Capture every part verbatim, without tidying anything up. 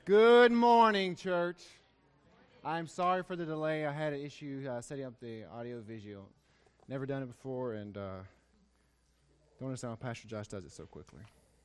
Good morning, church. I'm sorry for the delay. I had an issue uh, setting up the audio visual. Never done it before, and uh, don't understand how Pastor Josh does it so quickly.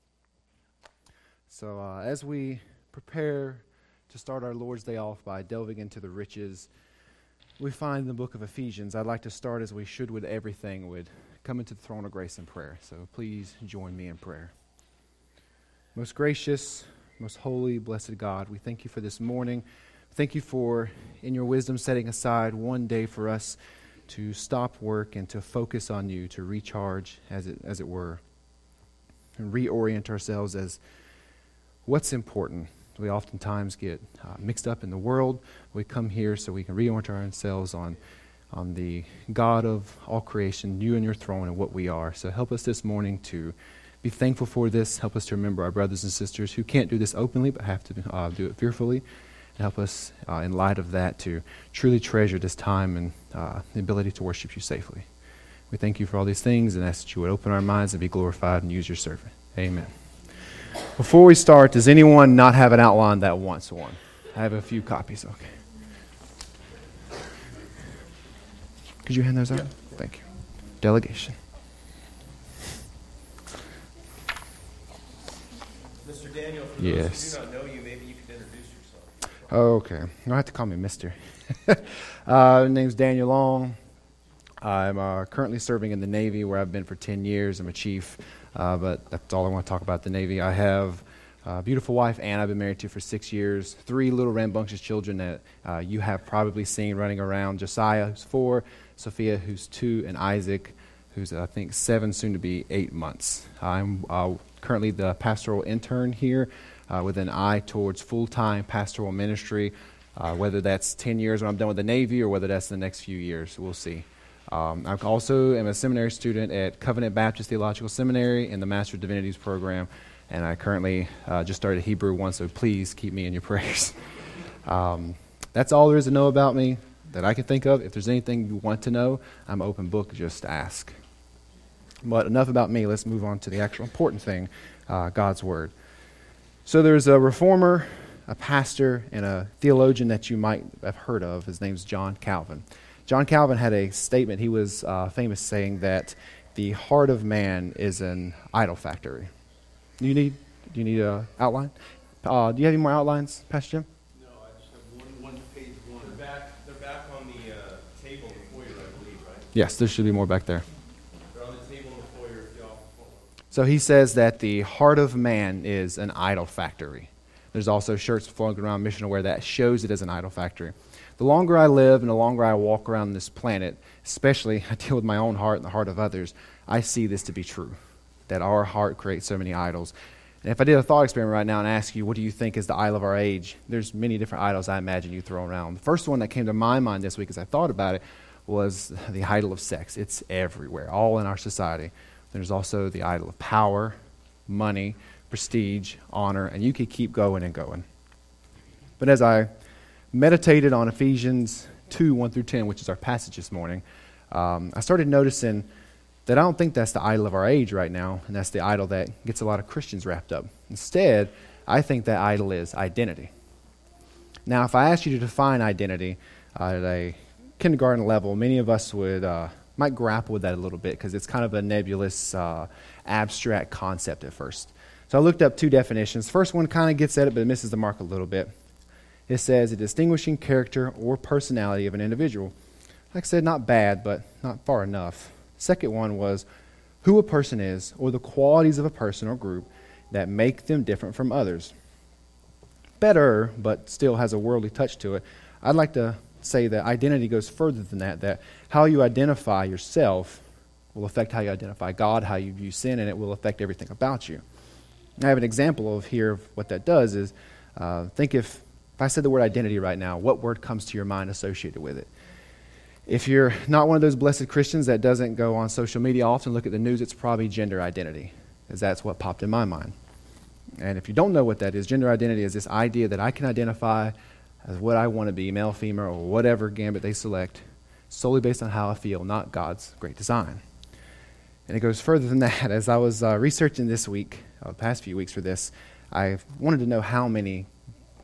So uh, as we prepare to start our Lord's Day off by delving into the riches we find in the book of Ephesians, I'd like to start as we should with everything, would come into the throne of grace in prayer. So please join me in prayer. Most gracious, most holy, blessed God, we thank you for this morning. Thank you for, in your wisdom, setting aside one day for us to stop work and to focus on you, to recharge, as it as it were, and reorient ourselves as what's important. We oftentimes get uh, mixed up in the world. We come here so we can reorient ourselves on, on the God of all creation, you and your throne, and what we are. So help us this morning to be thankful for this. Help us to remember our brothers and sisters who can't do this openly but have to uh, do it fearfully. And help us, uh, in light of that, to truly treasure this time and uh, the ability to worship you safely. We thank you for all these things and ask that you would open our minds and be glorified and use your servant. Amen. Before we start, does anyone not have an outline that wants one? I have a few copies. Okay. Could you hand those out? Yeah. Thank you. Delegation. Mister Daniel, for yes. those who do not know you, maybe you could introduce yourself. Oh, okay. You don't have to call me Mister uh, my name's Daniel Long. I'm uh, currently serving in the Navy, where I've been for ten years. I'm a chief, uh, but that's all I want to talk about, the Navy. I have a beautiful wife, Ann, I've been married to for six years, three little rambunctious children that uh, you have probably seen running around. Josiah, who's four, Sophia, who's two, and Isaac, who's, I think, seven, soon to be eight months. I'm uh, currently the pastoral intern here uh, with an eye towards full-time pastoral ministry, uh, whether that's ten years when I'm done with the Navy or whether that's the next few years. We'll see. Um, I also am a seminary student at Covenant Baptist Theological Seminary in the Master of Divinities program, and I currently uh, just started Hebrew one, so please keep me in your prayers. um, that's all there is to know about me that I can think of. If there's anything you want to know, I'm open book, just ask. But enough about me. Let's move on to the actual important thing, uh, God's Word. So there's a reformer, a pastor, and a theologian that you might have heard of. His name's John Calvin. John Calvin had a statement. He was uh, famous saying that the heart of man is an idol factory. Do you need, do you need an outline? Uh, do you have any more outlines, Pastor Jim? No, I just have one, one page one. They're back, they're back on the uh, table in the foyer, I believe, right? Yes, there should be more back there. They're on the table in the foyer if y'all follow. So he says that the heart of man is an idol factory. There's also shirts floating around Mission Aware that shows it as an idol factory. The longer I live and the longer I walk around this planet, especially I deal with my own heart and the heart of others, I see this to be true, that our heart creates so many idols. And if I did a thought experiment right now and ask you, what do you think is the idol of our age? There's many different idols I imagine you throw around. The first one that came to my mind this week as I thought about it was the idol of sex. It's everywhere, all in our society. There's also the idol of power, money, prestige, honor, and you could keep going and going. But as I meditated on Ephesians two, one through ten, which is our passage this morning, um, I started noticing that I don't think that's the idol of our age right now, and that's the idol that gets a lot of Christians wrapped up. Instead, I think that idol is identity. Now, if I asked you to define identity uh, at a kindergarten level, many of us would uh, might grapple with that a little bit because it's kind of a nebulous, uh, abstract concept at first. So I looked up two definitions. First one kind of gets at it, but it misses the mark a little bit. It says a distinguishing character or personality of an individual. Like I said, not bad, but not far enough. Second one was who a person is or the qualities of a person or group that make them different from others. Better, but still has a worldly touch to it. I'd like to say that identity goes further than that, that how you identify yourself will affect how you identify God, how you view sin, and it will affect everything about you. I have an example of here of what that does is uh, think if If I said the word identity right now, what word comes to your mind associated with it? If you're not one of those blessed Christians that doesn't go on social media often, look at the news, it's probably gender identity, because that's what popped in my mind. And if you don't know what that is, gender identity is this idea that I can identify as what I want to be, male, female, or whatever gambit they select, solely based on how I feel, not God's great design. And it goes further than that. As I was uh, researching this week, uh, the past few weeks for this, I wanted to know how many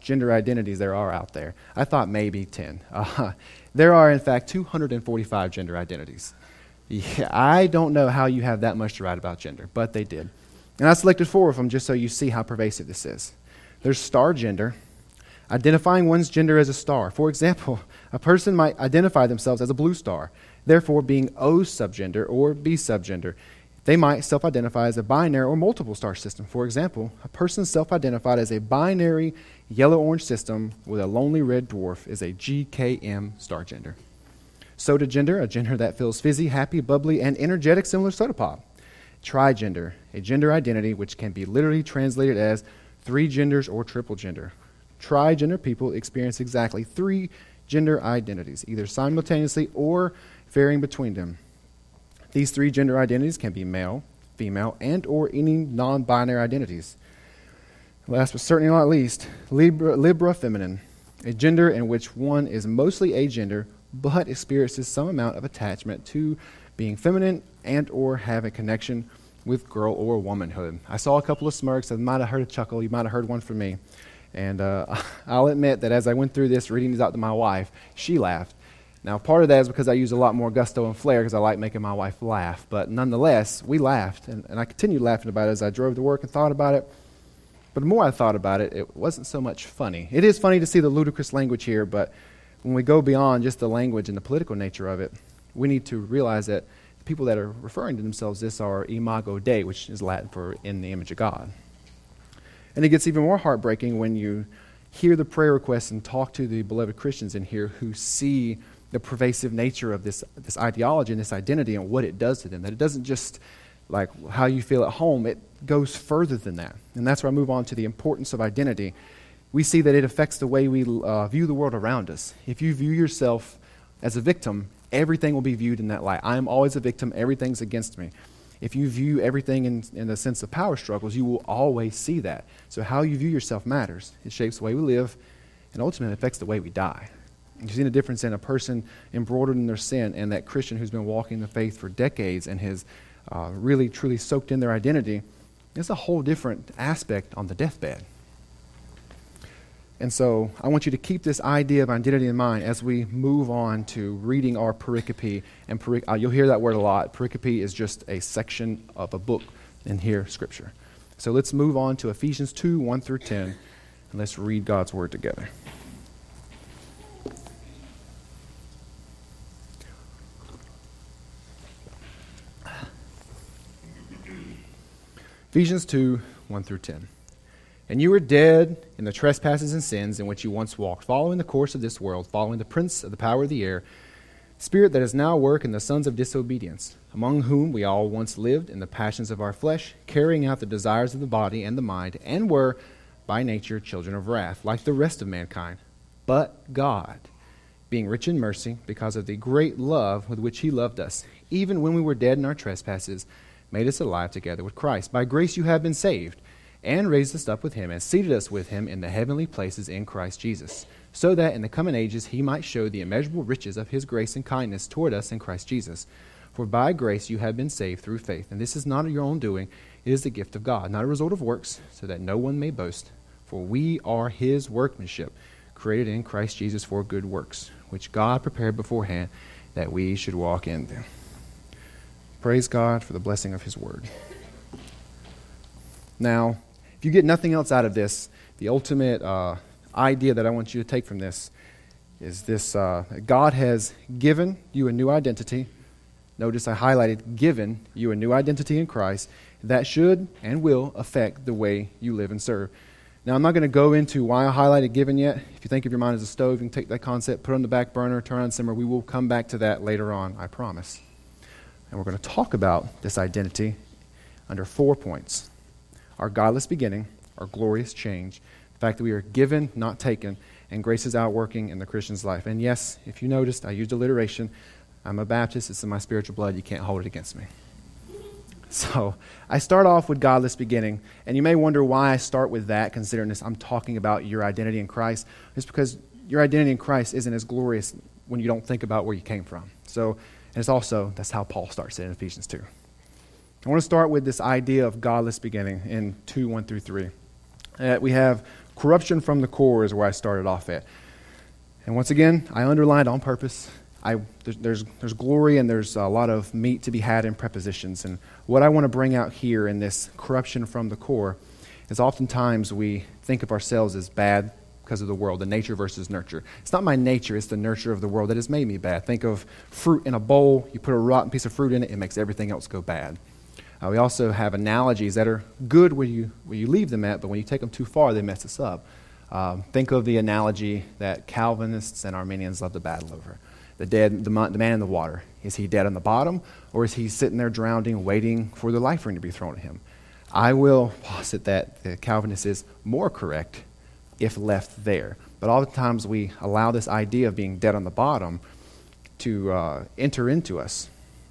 gender identities there are out there. I thought maybe ten. Uh, there are, in fact, two hundred forty-five gender identities. Yeah, I don't know how you have that much to write about gender, but they did. And I selected four of them just so you see how pervasive this is. There's star gender, identifying one's gender as a star. For example, a person might identify themselves as a blue star, therefore being O subgender or B subgender. They might self-identify as a binary or multiple star system. For example, a person self-identified as a binary yellow-orange system with a lonely red dwarf is a G K M star gender. Soda gender, a gender that feels fizzy, happy, bubbly, and energetic, similar to soda pop. Trigender, a gender identity which can be literally translated as three genders or triple gender. Trigender people experience exactly three gender identities, either simultaneously or varying between them. These three gender identities can be male, female, and or any non-binary identities. Last but certainly not least, Libra, Libra feminine, a gender in which one is mostly agender but experiences some amount of attachment to being feminine and or have a connection with girl or womanhood. I saw a couple of smirks. I might have heard a chuckle. You might have heard one from me. And uh, I'll admit that as I went through this, reading these out to my wife, she laughed. Now, part of that is because I use a lot more gusto and flair because I like making my wife laugh. But nonetheless, we laughed, and, and I continued laughing about it as I drove to work and thought about it. But the more I thought about it, it wasn't so much funny. It is funny to see the ludicrous language here, but when we go beyond just the language and the political nature of it, we need to realize that the people that are referring to themselves this are imago Dei, which is Latin for in the image of God. And it gets even more heartbreaking when you hear the prayer requests and talk to the beloved Christians in here who see the pervasive nature of this, this ideology and this identity and what it does to them. That it doesn't just like how you feel at home, it goes further than that. And that's where I move on to the importance of identity. We see that it affects the way we uh, view the world around us. If you view yourself as a victim, everything will be viewed in that light. I am always a victim, everything's against me. If you view everything in, in the sense of power struggles, you will always see that. So how you view yourself matters. It shapes the way we live, and ultimately affects the way we die. You've seen a difference in a person embroidered in their sin and that Christian who's been walking the faith for decades and has uh, really, truly soaked in their identity. It's a whole different aspect on the deathbed. And so I want you to keep this idea of identity in mind as we move on to reading our pericope. And peric- uh, you'll hear that word a lot. Pericope is just a section of a book in here, Scripture. So let's move on to Ephesians two, one through ten, and let's read God's Word together. Ephesians two, one through ten. And you were dead in the trespasses and sins in which you once walked, following the course of this world, following the prince of the power of the air, spirit that is now at work in the sons of disobedience, among whom we all once lived in the passions of our flesh, carrying out the desires of the body and the mind, and were by nature children of wrath, like the rest of mankind. But God, being rich in mercy, because of the great love with which he loved us, even when we were dead in our trespasses, made us alive together with Christ. By grace you have been saved, and raised us up with him, and seated us with him in the heavenly places in Christ Jesus, so that in the coming ages he might show the immeasurable riches of his grace and kindness toward us in Christ Jesus. For by grace you have been saved through faith, and this is not of your own doing, it is the gift of God, not a result of works, so that no one may boast. For we are his workmanship, created in Christ Jesus for good works, which God prepared beforehand that we should walk in them. Praise God for the blessing of his word. Now, if you get nothing else out of this, the ultimate uh, idea that I want you to take from this is this. Uh, God has given you a new identity. Notice I highlighted given you a new identity in Christ that should and will affect the way you live and serve. Now, I'm not going to go into why I highlighted given yet. If you think of your mind as a stove, you can take that concept, put it on the back burner, turn on simmer. We will come back to that later on, I promise. And we're going to talk about this identity under four points. Our godless beginning, our glorious change, the fact that we are given, not taken, and grace is outworking in the Christian's life. And yes, if you noticed, I used alliteration. I'm a Baptist. It's in my spiritual blood. You can't hold it against me. So I start off with godless beginning, and you may wonder why I start with that, considering this. I'm talking about your identity in Christ. It's because your identity in Christ isn't as glorious when you don't think about where you came from. So, and it's also, that's how Paul starts it in Ephesians two. I want to start with this idea of godless beginning in two, one through three. Uh, we have Corruption from the core is where I started off at. And once again, I underlined on purpose. I, there's, there's, there's glory and there's a lot of meat to be had in prepositions. And what I want to bring out here in this corruption from the core is oftentimes we think of ourselves as bad because of the world, the nature versus nurture. It's not my nature, it's the nurture of the world that has made me bad. Think of fruit in a bowl. You put a rotten piece of fruit in it, it makes everything else go bad. Uh, we also have analogies that are good where you, where you leave them at, but when you take them too far, they mess us up. Um, think of the analogy that Calvinists and Arminians love to battle over. The dead, the, the man in the water. Is he dead on the bottom, or is he sitting there drowning, waiting for the life ring to be thrown at him? I will posit that the Calvinist is more correct if left there. But oftentimes we allow this idea of being dead on the bottom to uh, enter into us.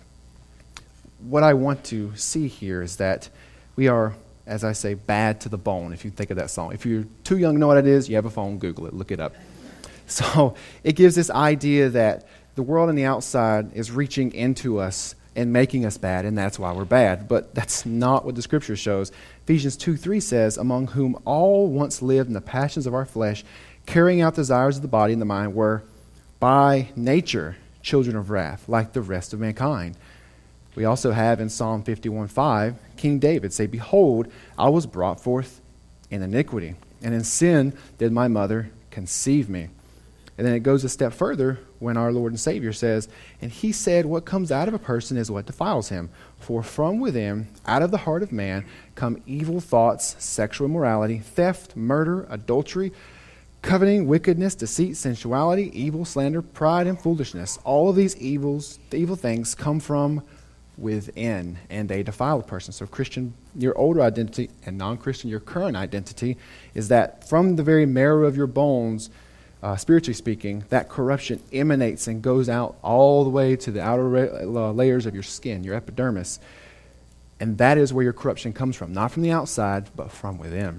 What I want to see here is that we are, as I say, bad to the bone, if you think of that song. If you're too young to know what it is, you have a phone, Google it, look it up. So it gives this idea that the world on the outside is reaching into us and making us bad, and that's why we're bad. But that's not what the Scripture shows. Ephesians two three says, among whom all once lived in the passions of our flesh, carrying out the desires of the body and the mind, were by nature children of wrath, like the rest of mankind. We also have in Psalm fifty-one five, King David say, behold, I was brought forth in iniquity, and in sin did my mother conceive me. And then it goes a step further when our Lord and Savior says, and he said, what comes out of a person is what defiles him. For from within, out of the heart of man, come evil thoughts, sexual immorality, theft, murder, adultery, coveting, wickedness, deceit, sensuality, evil, slander, pride, and foolishness. All of these evils, the evil things come from within, and they defile a person. So Christian, your older identity, and non-Christian, your current identity, is that from the very marrow of your bones, Uh, spiritually speaking, that corruption emanates and goes out all the way to the outer ra- uh, layers of your skin, your epidermis. And that is where your corruption comes from, not from the outside, but from within.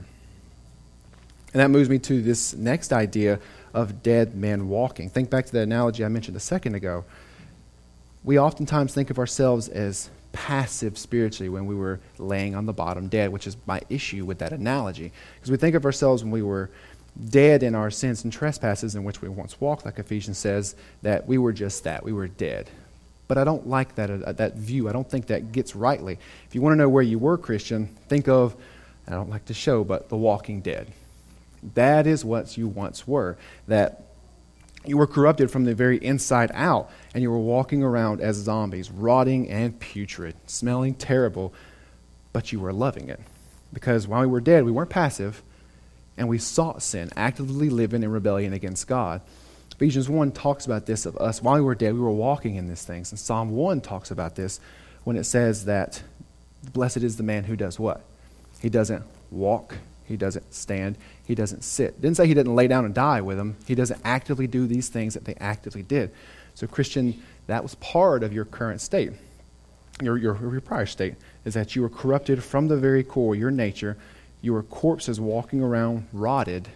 And that moves me to this next idea of dead men walking. Think back to the analogy I mentioned a second ago. We oftentimes think of ourselves as passive spiritually when we were laying on the bottom dead, which is my issue with that analogy. Because we think of ourselves when we were dead in our sins and trespasses in which we once walked, like Ephesians says, that we were just that. We were dead. But I don't like that uh, that view. I don't think that gets rightly. If you want to know where you were Christian, think of, I don't like to show, but The Walking Dead. That is what you once were. That you were corrupted from the very inside out, and you were walking around as zombies, rotting and putrid, smelling terrible, but you were loving it. Because while we were dead, we weren't passive, and we sought sin, actively living in rebellion against God. Ephesians one talks about this of us. While we were dead, we were walking in these things. And Psalm one talks about this when it says that blessed is the man who does what? He doesn't walk. He doesn't stand. He doesn't sit. It didn't say he didn't lay down and die with them. He doesn't actively do these things that they actively did. So Christian, that was part of your current state. Your, your, your prior state is that you were corrupted from the very core, your nature. You were corpses walking around rotted.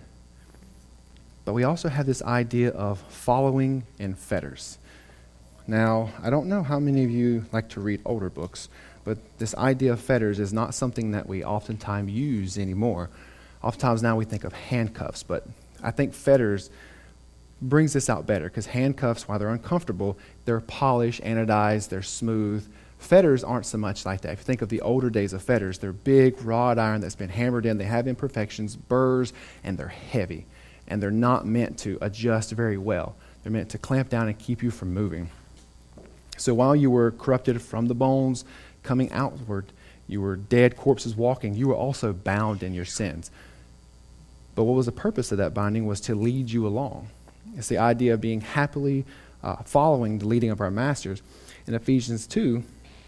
But we also have this idea of following in fetters. Now, I don't know how many of you like to read older books, but this idea of fetters is not something that we oftentimes use anymore. Oftentimes now we think of handcuffs, but I think fetters brings this out better, because handcuffs, while they're uncomfortable, they're polished, anodized, they're smooth. Fetters aren't so much like that. If you think of the older days of fetters, they're big wrought iron that's been hammered in. They have imperfections, burrs, and they're heavy. And they're not meant to adjust very well. They're meant to clamp down and keep you from moving. So while you were corrupted from the bones, coming outward, you were dead corpses walking, you were also bound in your sins. But what was the purpose of that binding was to lead you along. It's the idea of being happily uh, following the leading of our masters. In Ephesians two,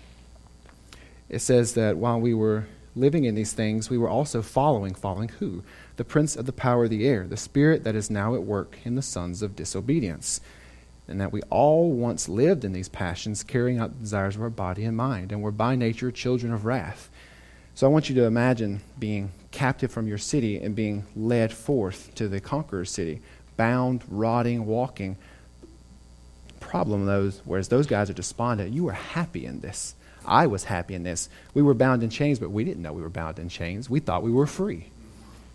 it says that while we were living in these things, we were also following, following who? The prince of the power of the air, the spirit that is now at work in the sons of disobedience. And that we all once lived in these passions, carrying out the desires of our body and mind, and were by nature children of wrath. So I want you to imagine being captive from your city and being led forth to the conqueror's city, bound, rotting, walking. Problem, those, whereas those guys are despondent, you were happy in this. I was happy in this. We were bound in chains, but we didn't know we were bound in chains. We thought we were free.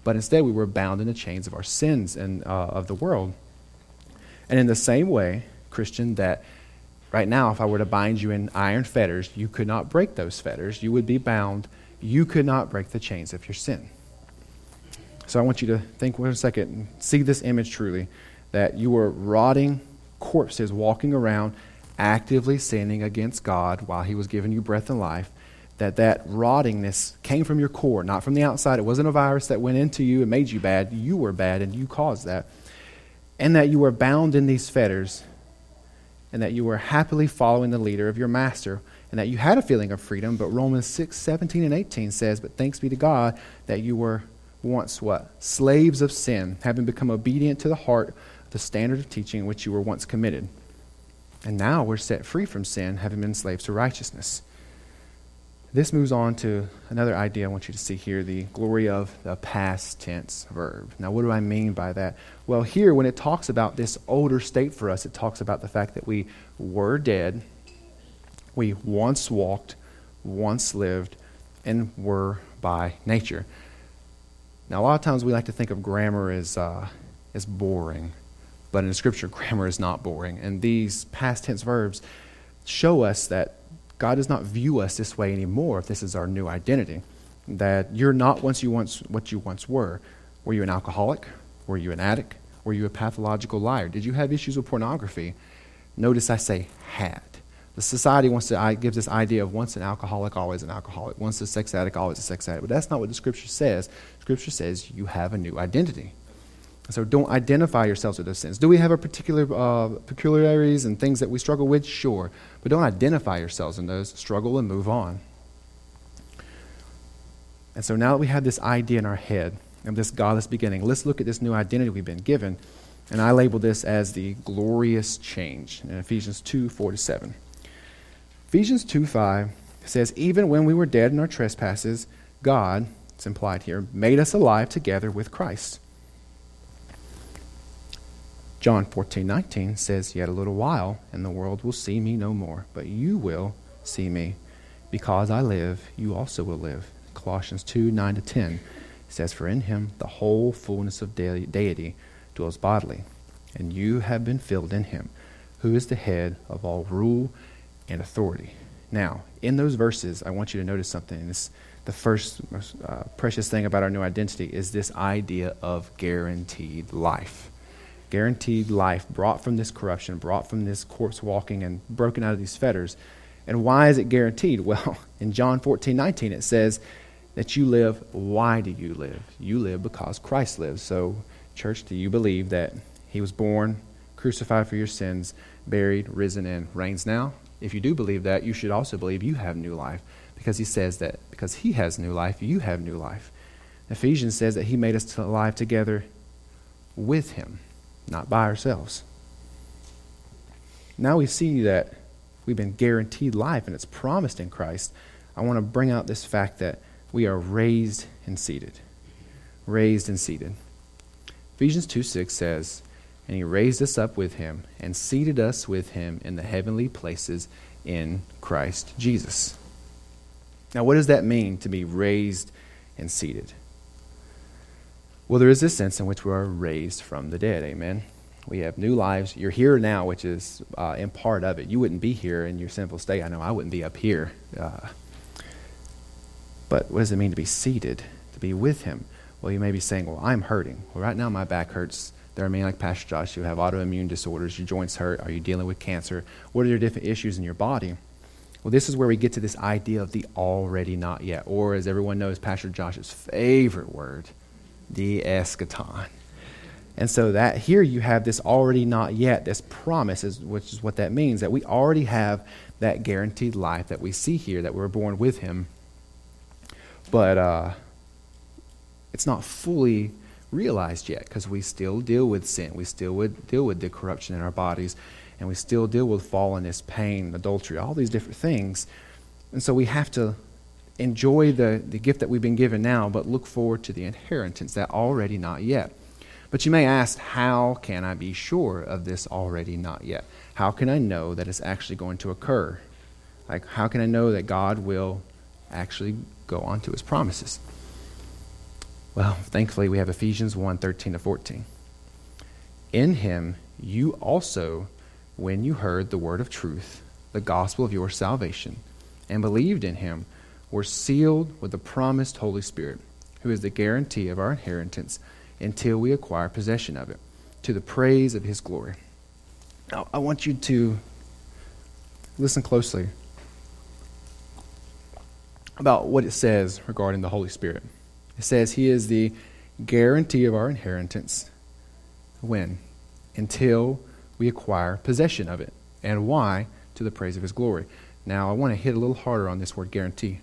but instead we were bound in the chains of our sins and uh, of the world. And in the same way, Christian, that right now, if I were to bind you in iron fetters, you could not break those fetters. You would be bound. You could not break the chains of your sin. So I want you to think for a second and see this image truly, that you were rotting corpses walking around, actively sinning against God while he was giving you breath and life, that that rottingness came from your core, not from the outside. It wasn't a virus that went into you and made you bad. You were bad and you caused that. And that you were bound in these fetters, and that you were happily following the leader of your master, and that you had a feeling of freedom. But Romans six, seventeen and eighteen says, but thanks be to God that you were once what? Slaves of sin, having become obedient to the heart of the standard of teaching in which you were once committed. And now we're set free from sin, having been slaves to righteousness. This moves on to another idea I want you to see here, the glory of the past tense verb. Now, what do I mean by that? Well, here, when it talks about this older state for us, it talks about the fact that we were dead, we once walked, once lived, and were by nature. Now, a lot of times we like to think of grammar as, uh, as boring, but in Scripture, grammar is not boring. And these past tense verbs show us that God does not view us this way anymore if this is our new identity. That you're not once you once what you once were. Were you an alcoholic? Were you an addict? Were you a pathological liar? Did you have issues with pornography? Notice I say had. The society wants to I, gives this idea of once an alcoholic, always an alcoholic. Once a sex addict, always a sex addict. But that's not what the Scripture says. Scripture says you have a new identity. So don't identify yourselves with those sins. Do we have a particular uh, peculiarities and things that we struggle with? Sure. But don't identify yourselves in those. Struggle and move on. And so now that we have this idea in our head of this godless beginning, let's look at this new identity we've been given. And I label this as the glorious change in Ephesians two, four to seven. Ephesians two, five says, even when we were dead in our trespasses, God, it's implied here, made us alive together with Christ. John fourteen, nineteen says, yet a little while, and the world will see me no more, but you will see me. Because I live, you also will live. Colossians two, nine to ten says, for in him the whole fullness of de- deity dwells bodily, and you have been filled in him, who is the head of all rule and authority. Now, in those verses, I want you to notice something. This, the first most uh, precious thing about our new identity is this idea of guaranteed life. Guaranteed life brought from this corruption, brought from this corpse walking and broken out of these fetters. And why is it guaranteed? Well, in John fourteen, nineteen, it says that you live. Why do you live? You live because Christ lives. So, church, do you believe that he was born, crucified for your sins, buried, risen, and reigns now? If you do believe that, you should also believe you have new life, because he says that because he has new life, you have new life. Ephesians says that he made us alive together with him, not by ourselves. Now we see that we've been guaranteed life and it's promised in Christ. I want to bring out this fact that we are raised and seated. Raised and seated. Ephesians two six says, and he raised us up with him and seated us with him in the heavenly places in Christ Jesus. Now what does that mean to be raised and seated? Well, there is this sense in which we are raised from the dead, amen? We have new lives. You're here now, which is uh, in part of it. You wouldn't be here in your sinful state. I know I wouldn't be up here. Uh, but what does it mean to be seated, to be with him? Well, you may be saying, well, I'm hurting. Well, right now my back hurts. There are many like Pastor Josh who have autoimmune disorders. Your joints hurt. Are you dealing with cancer? What are your different issues in your body? Well, this is where we get to this idea of the already not yet, or as everyone knows, Pastor Josh's favorite word, the eschaton. And so that here you have this already not yet, this promise, is, which is what that means, that we already have that guaranteed life that we see here, that we're born with him. But uh, it's not fully realized yet, because we still deal with sin. We still would deal with the corruption in our bodies, and we still deal with fallenness, pain, adultery, all these different things. And so we have to enjoy the, the gift that we've been given now, but look forward to the inheritance, that already not yet. But you may ask, how can I be sure of this already not yet? How can I know that it's actually going to occur? Like, how can I know that God will actually go on to his promises? Well, thankfully, we have Ephesians one, thirteen to fourteen. In him, you also, when you heard the word of truth, the gospel of your salvation, and believed in him, were sealed with the promised Holy Spirit, who is the guarantee of our inheritance until we acquire possession of it, to the praise of his glory. Now, I want you to listen closely about what it says regarding the Holy Spirit. It says he is the guarantee of our inheritance. When? Until we acquire possession of it. And why? To the praise of his glory. Now, I want to hit a little harder on this word guarantee.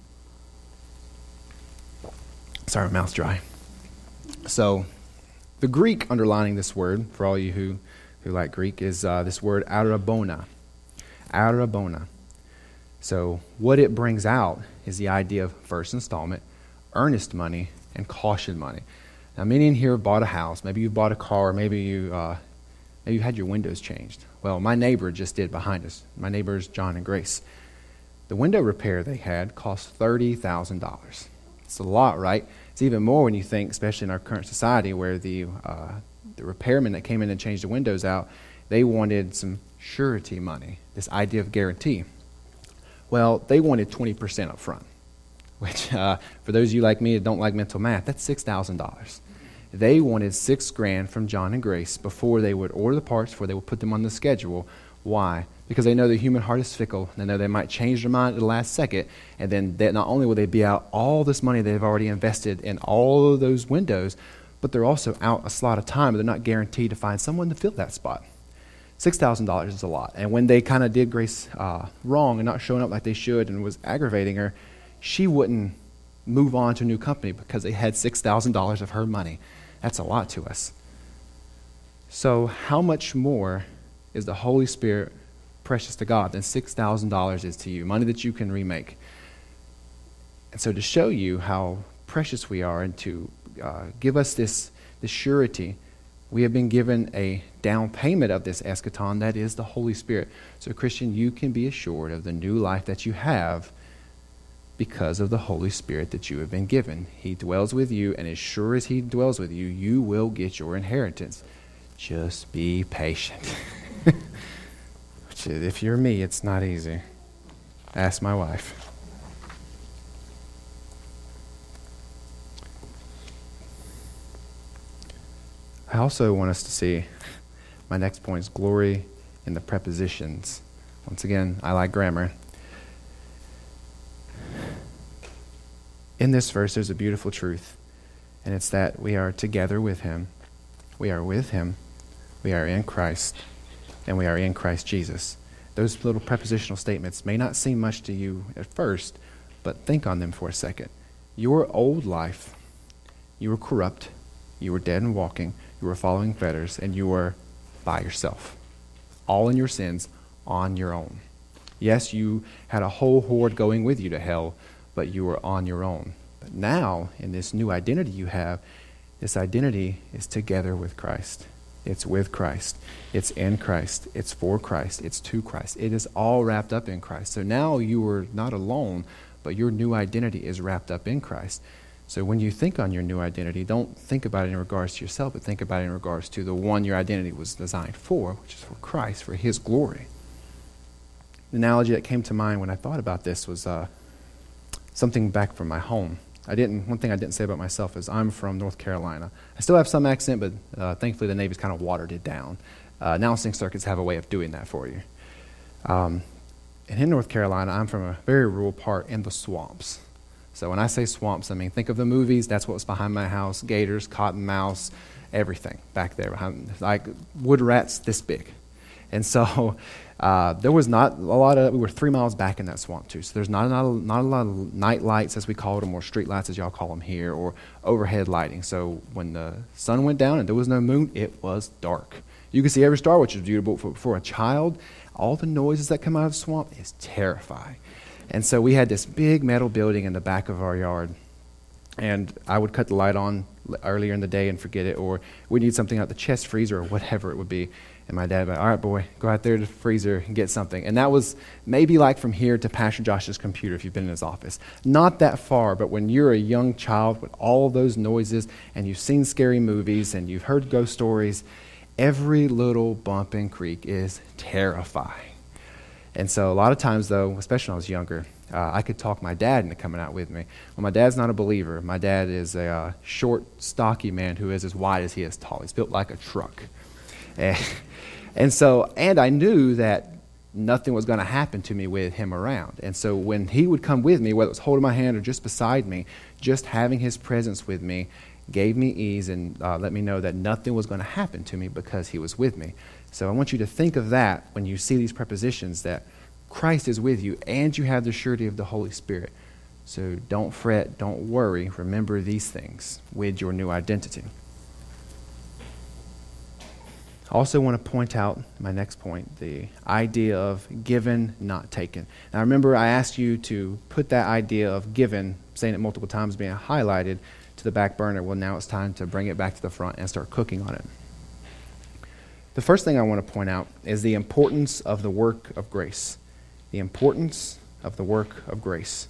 Sorry, my mouth's dry. So, the Greek underlining this word, for all you who, who like Greek, is uh, this word arabona. Arabona. So, what it brings out is the idea of first installment, earnest money, and caution money. Now, many in here have bought a house. Maybe you bought a car. Maybe you uh, maybe you had your windows changed. Well, my neighbor just did behind us. My neighbors, John and Grace. The window repair they had cost thirty thousand dollars. It's a lot, right? It's even more when you think, especially in our current society, where the uh, the repairman that came in and changed the windows out, they wanted some surety money, this idea of guarantee. Well, they wanted twenty percent up front. Which, uh, for those of you like me that don't like mental math, that's six thousand dollars. They wanted six grand from John and Grace before they would order the parts, before they would put them on the schedule. Why? Because they know the human heart is fickle. They know they might change their mind at the last second, and then they, not only will they be out all this money they've already invested in all of those windows, but they're also out a slot of time, but they're not guaranteed to find someone to fill that spot. six thousand dollars is a lot. And when they kind of did Grace uh, wrong and not showing up like they should and was aggravating her, she wouldn't move on to a new company because they had six thousand dollars of her money. That's a lot to us. So how much more is the Holy Spirit precious to God than six thousand dollars is to you, money that you can remake? And so to show you how precious we are and to uh, give us this, this surety, we have been given a down payment of this eschaton, that is the Holy Spirit. So Christian, you can be assured of the new life that you have because of the Holy Spirit that you have been given. He dwells with you, and as sure as he dwells with you, you will get your inheritance. Just be patient. Which, if you're me, it's not easy. Ask my wife. I also want us to see, my next point is glory in the prepositions. Once again, I like grammar. In this verse, there's a beautiful truth, and it's that we are together with him. We are with him. We are in Christ, and we are in Christ Jesus. Those little prepositional statements may not seem much to you at first, but think on them for a second. Your old life, you were corrupt, you were dead and walking, you were following fetters, and you were by yourself, all in your sins, on your own. Yes, you had a whole horde going with you to hell, but you were on your own. But now, in this new identity you have, this identity is together with Christ. It's with Christ. It's in Christ. It's for Christ. It's to Christ. It is all wrapped up in Christ. So now you are not alone, but your new identity is wrapped up in Christ. So when you think on your new identity, don't think about it in regards to yourself, but think about it in regards to the one your identity was designed for, which is for Christ, for his glory. The analogy that came to mind when I thought about this was uh, something back from my home. I didn't. One thing I didn't say about myself is I'm from North Carolina. I still have some accent, but uh, thankfully the Navy's kind of watered it down. Uh, announcing circuits have a way of doing that for you. Um, and in North Carolina, I'm from a very rural part in the swamps. So when I say swamps, I mean think of the movies. That's what was behind my house: gators, cottonmouths, everything back there behind, like wood rats this big. And so uh, there was not a lot of, we were three miles back in that swamp too. So there's not, not, a, not a lot of night lights, as we call them, or street lights, as y'all call them here, or overhead lighting. So when the sun went down and there was no moon, it was dark. You could see every star, which is beautiful. For, for a child, all the noises that come out of the swamp is terrifying. And so we had this big metal building in the back of our yard. And I would cut the light on l- earlier in the day and forget it, or we need something out the chest freezer or whatever it would be. And my dad would be like, all right, boy, go out there to the freezer and get something. And that was maybe like from here to Pastor Josh's computer if you've been in his office. Not that far, but when you're a young child with all those noises and you've seen scary movies and you've heard ghost stories, every little bump and creak is terrifying. And so a lot of times, though, especially when I was younger, uh, I could talk my dad into coming out with me. Well, my dad's not a believer. My dad is a uh, short, stocky man who is as wide as he is tall. He's built like a truck. And, and so, and I knew that nothing was going to happen to me with him around. And so when he would come with me, whether it was holding my hand or just beside me, just having his presence with me gave me ease and uh, let me know that nothing was going to happen to me because he was with me. So I want you to think of that when you see these prepositions, that Christ is with you and you have the surety of the Holy Spirit. So don't fret, don't worry. Remember these things with your new identity. I also want to point out my next point, the idea of given, not taken. Now remember, I asked you to put that idea of given, saying it multiple times, being highlighted, to the back burner. Well, now it's time to bring it back to the front and start cooking on it. The first thing I want to point out is the importance of the work of grace. The importance of the work of grace.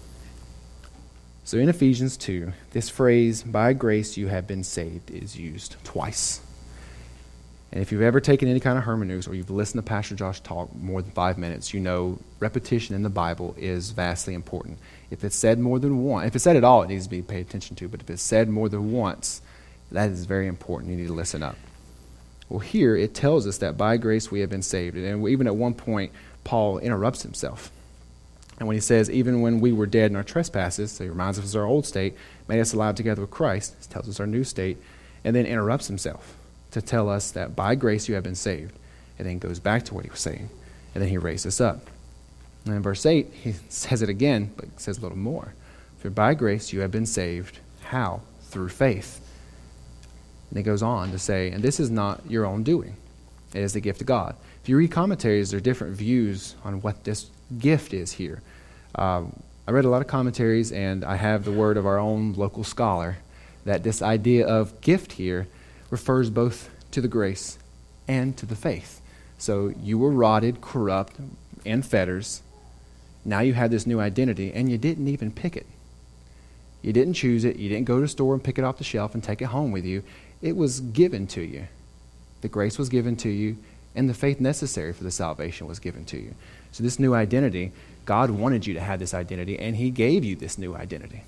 So in Ephesians two, this phrase, by grace you have been saved, is used twice. And if you've ever taken any kind of hermeneutics or you've listened to Pastor Josh talk more than five minutes, you know repetition in the Bible is vastly important. If it's said more than once, if it's said at all, it needs to be paid attention to. But if it's said more than once, that is very important. You need to listen up. Well, here it tells us that by grace we have been saved. And even at one point, Paul interrupts himself. And when he says, even when we were dead in our trespasses, so he reminds us of our old state, made us alive together with Christ, he tells us our new state, and then interrupts himself to tell us that by grace you have been saved. And then goes back to what he was saying. And then he raised us up. And in verse eight, he says it again, but says a little more. For by grace you have been saved. How? Through faith. And he goes on to say, and this is not your own doing. It is the gift of God. If you read commentaries, there are different views on what this gift is here. Um, I read a lot of commentaries, and I have the word of our own local scholar, that this idea of gift here refers both to the grace and to the faith. So you were rotted, corrupt, in fetters. Now you have this new identity, and you didn't even pick it. You didn't choose it. You didn't go to the store and pick it off the shelf and take it home with you. It was given to you. The grace was given to you, and the faith necessary for the salvation was given to you. So this new identity, God wanted you to have this identity, and he gave you this new identity.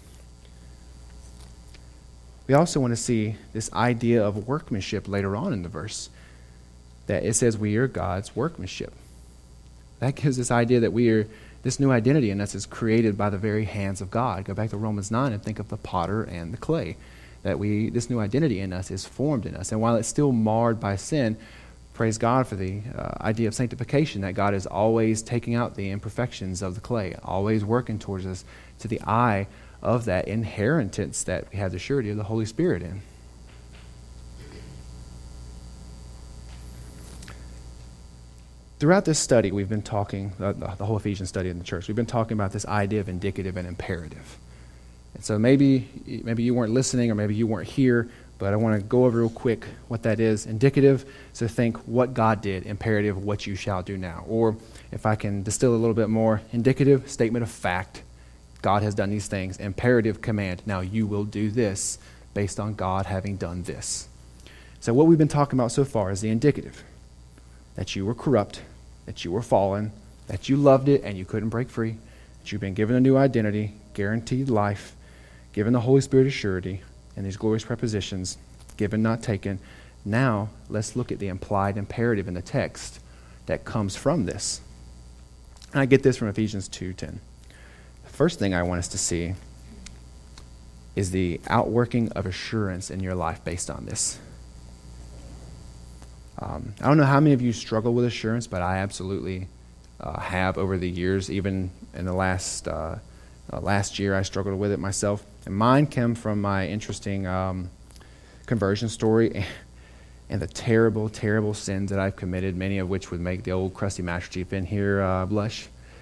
We also want to see this idea of workmanship later on in the verse, that it says we are God's workmanship. That gives this idea that we are, this new identity in us is created by the very hands of God. Go back to Romans nine and think of the potter and the clay. That we, this new identity in us is formed in us. And while it's still marred by sin, praise God for the uh, idea of sanctification, that God is always taking out the imperfections of the clay, always working towards us to the eye of that inheritance that we have the surety of the Holy Spirit in. Throughout this study, we've been talking, uh, the whole Ephesians study in the church, we've been talking about this idea of indicative and imperative. And so maybe maybe you weren't listening or maybe you weren't here, but I want to go over real quick what that is. Indicative, so think what God did. Imperative, what you shall do now. Or if I can distill a little bit more, indicative, statement of fact. God has done these things. Imperative, command. Now you will do this based on God having done this. So what we've been talking about so far is the indicative. That you were corrupt, that you were fallen, that you loved it and you couldn't break free, that you've been given a new identity, guaranteed life, given the Holy Spirit of surety, and these glorious prepositions, given, not taken. Now, let's look at the implied imperative in the text that comes from this. And I get this from Ephesians two ten. The first thing I want us to see is the outworking of assurance in your life based on this. Um, I don't know how many of you struggle with assurance, but I absolutely uh, have over the years. Even in the last uh, uh, last year, I struggled with it myself. And mine came from my interesting um, conversion story and the terrible, terrible sins that I've committed, many of which would make the old crusty Master Chief in here uh, blush.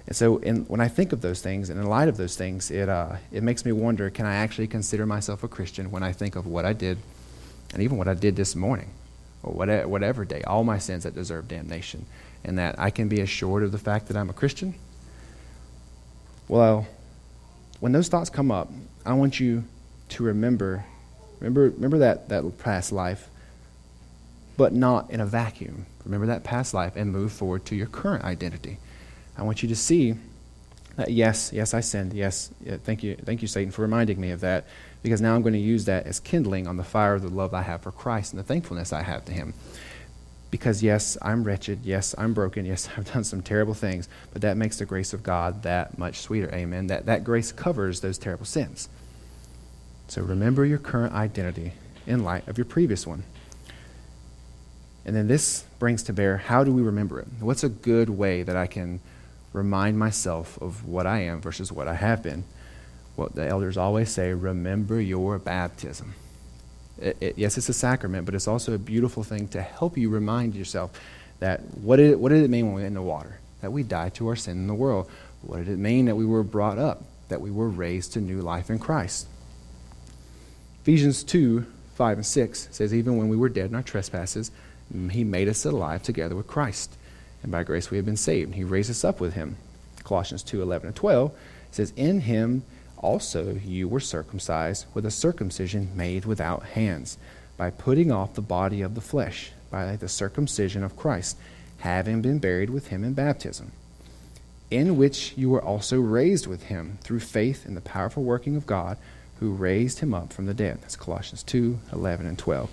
And so in, when I think of those things, and in light of those things, it, uh, it makes me wonder, can I actually consider myself a Christian when I think of what I did, and even what I did this morning, or whatever, whatever day, all my sins that deserve damnation, and that I can be assured of the fact that I'm a Christian? Well, when those thoughts come up, I want you to remember, remember, remember that, that past life, but not in a vacuum. Remember that past life and move forward to your current identity. I want you to see that, yes, yes, I sinned. Yes, yeah, thank you, thank you, Satan, for reminding me of that, because now I'm going to use that as kindling on the fire of the love I have for Christ and the thankfulness I have to him. Because, yes, I'm wretched. Yes, I'm broken. Yes, I've done some terrible things, but that makes the grace of God that much sweeter. Amen. That, that grace covers those terrible sins. So remember your current identity in light of your previous one. And then this brings to bear, how do we remember it? What's a good way that I can remind myself of what I am versus what I have been? Well, the elders always say, remember your baptism. It, it, yes, it's a sacrament, but it's also a beautiful thing to help you remind yourself that what did, it, what did it mean when we were in the water? That we died to our sin in the world. What did it mean that we were brought up? That we were raised to new life in Christ. Ephesians two, five and six says, even when we were dead in our trespasses, he made us alive together with Christ. And by grace we have been saved. He raised us up with him. Colossians two, eleven and twelve says, in him also you were circumcised with a circumcision made without hands, by putting off the body of the flesh, by the circumcision of Christ, having been buried with him in baptism, in which you were also raised with him through faith in the powerful working of God, who raised him up from the dead. That's Colossians two, eleven and twelve.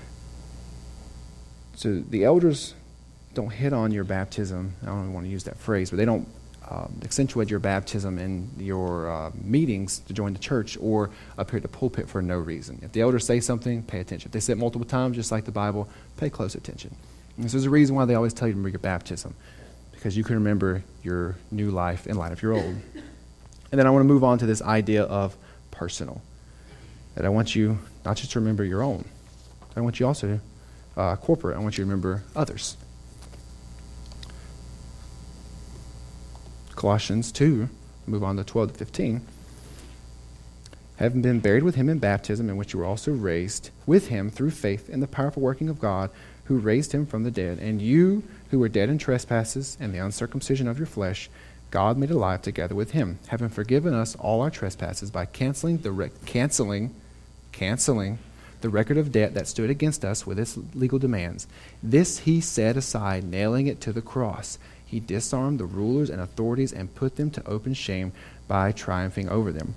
So the elders don't hit on your baptism. I don't want to use that phrase, but they don't um, accentuate your baptism in your uh, meetings to join the church or up here at the pulpit for no reason. If the elders say something, pay attention. If they say it multiple times, just like the Bible, pay close attention. And this is the reason why they always tell you to remember your baptism, because you can remember your new life in light of your old. And then I want to move on to this idea of personal, that I want you not just to remember your own, I want you also to uh, corporate. I want you to remember others. Colossians two, move on to twelve to fifteen. Having been buried with him in baptism, in which you were also raised with him through faith in the powerful working of God, who raised him from the dead. And you, who were dead in trespasses and the uncircumcision of your flesh, God made alive together with him, having forgiven us all our trespasses by canceling the rec- canceling, canceling the record of debt that stood against us with its legal demands. This he set aside, nailing it to the cross. He disarmed the rulers and authorities and put them to open shame by triumphing over them.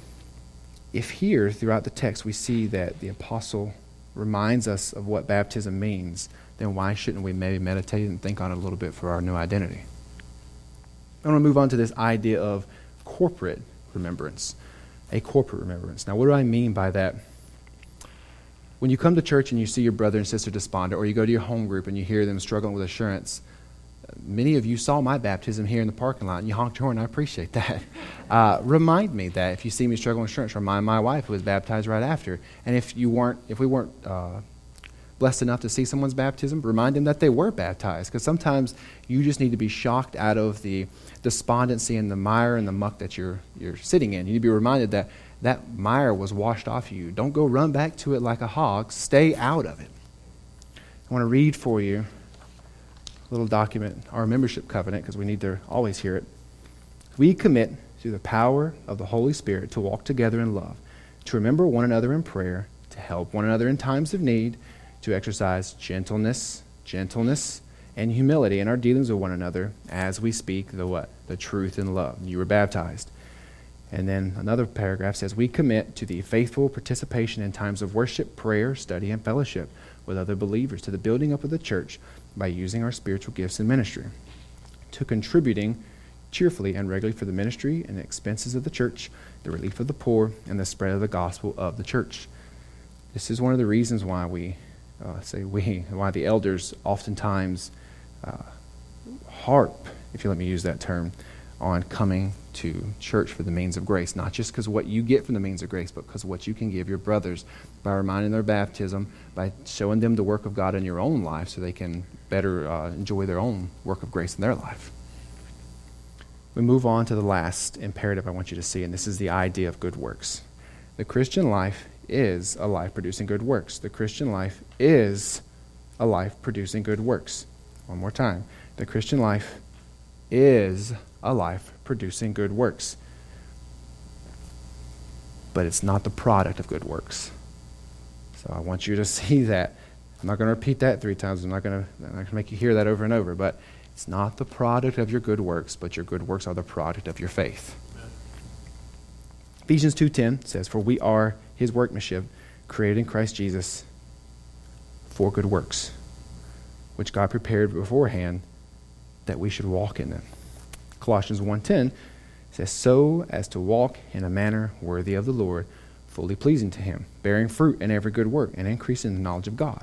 If here, throughout the text, we see that the apostle reminds us of what baptism means, then why shouldn't we maybe meditate and think on it a little bit for our new identity? I want to move on to this idea of corporate remembrance, a corporate remembrance. Now, what do I mean by that? When you come to church and you see your brother and sister despondent, or you go to your home group and you hear them struggling with assurance, many of you saw my baptism here in the parking lot, and you honked your horn. I appreciate that. Uh, remind me that if you see me struggling with assurance, remind my wife who was baptized right after. And if you weren't, if we weren't uh, blessed enough to see someone's baptism, remind them that they were baptized. Because sometimes you just need to be shocked out of the despondency and the mire and the muck that you're you're sitting in. You need to be reminded that that mire was washed off you. Don't go run back to it like a hog. Stay out of it. I want to read for you a little document, our membership covenant, because we need to always hear it. We commit through the power of the Holy Spirit to walk together in love, to remember one another in prayer, to help one another in times of need, to exercise gentleness, gentleness, and humility in our dealings with one another as we speak the what? The truth in love. You were baptized. And then another paragraph says, we commit to the faithful participation in times of worship, prayer, study, and fellowship with other believers, to the building up of the church by using our spiritual gifts in ministry, to contributing cheerfully and regularly for the ministry and the expenses of the church, the relief of the poor, and the spread of the gospel of the church. This is one of the reasons why we, uh, say we, why the elders oftentimes uh, harp, if you let me use that term, on coming to church for the means of grace, not just because what you get from the means of grace, but because what you can give your brothers by reminding their baptism, by showing them the work of God in your own life so they can better uh, enjoy their own work of grace in their life. we move on to the last imperative I want you to see, and this is the idea of good works. The Christian life is a life producing good works. The Christian life is a life producing good works. One more time. The Christian life is a life producing good works. But it's not the product of good works. So I want you to see that. I'm not going to repeat that three times. I'm not going to, I'm not going to make you hear that over and over. But it's not the product of your good works, but your good works are the product of your faith. Amen. Ephesians two ten says, "For we are his workmanship, created in Christ Jesus for good works, which God prepared beforehand that we should walk in them." Colossians one ten says, "So as to walk in a manner worthy of the Lord, fully pleasing to him, bearing fruit in every good work, and increasing the knowledge of God."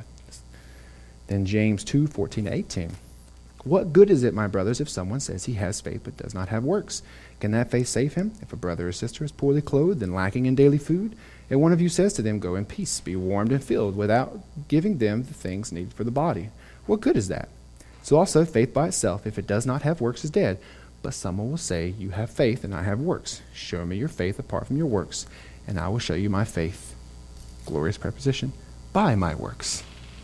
Then James two fourteen to eighteen. "What good is it, my brothers, if someone says he has faith but does not have works? Can that faith save him? If a brother or sister is poorly clothed and lacking in daily food, and one of you says to them, 'Go in peace, be warmed and filled,' without giving them the things needed for the body, what good is that? So also faith by itself, if it does not have works, is dead. But someone will say, 'You have faith and I have works. Show me your faith apart from your works, and I will show you my faith,'" glorious preposition, "by my works."